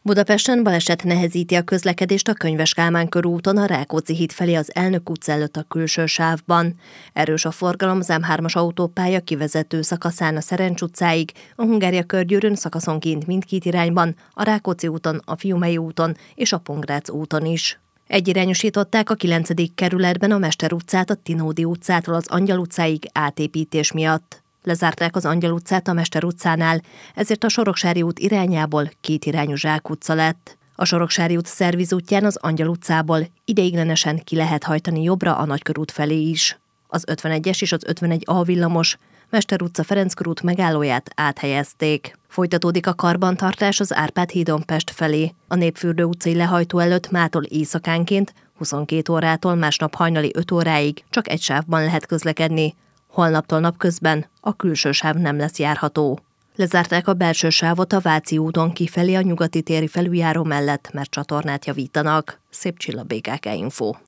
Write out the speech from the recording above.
Budapesten baleset nehezíti a közlekedést a Könyves Kálmán körúton a Rákóczi híd felé az Elnök utca előtt a külső sávban. Erős a forgalom az M3-as autópálya kivezető szakaszán a Szerencs utcáig, a Hungária körgyűrűn szakaszonként mindkét irányban, a Rákóczi úton, a Fiumei úton és a Pongrác úton is. Egyirányosították a 9. kerületben a Mester utcát a Tinódi utcától az Angyal utcáig átépítés miatt. Lezárták az Angyal utcát a Mester utcánál, ezért a Soroksári út irányából kétirányú zsákutca lett. A Soroksári út szervizútján az Angyal utcából ideiglenesen ki lehet hajtani jobbra a Nagykörút felé is. Az 51-es és az 51A villamos Mester utca Ferenc körút megállóját áthelyezték. Folytatódik a karbantartás az Árpád hídon Pest felé. A Népfürdő utcai lehajtó előtt mától éjszakánként 22 órától másnap hajnali 5 óráig csak egy sávban lehet közlekedni. Holnaptól napközben a külső sáv nem lesz járható. Lezárták a belső sávot a Váci úton kifelé a Nyugati téri felüljáró mellett, mert csatornát javítanak. Szép Csilla, BKK Info.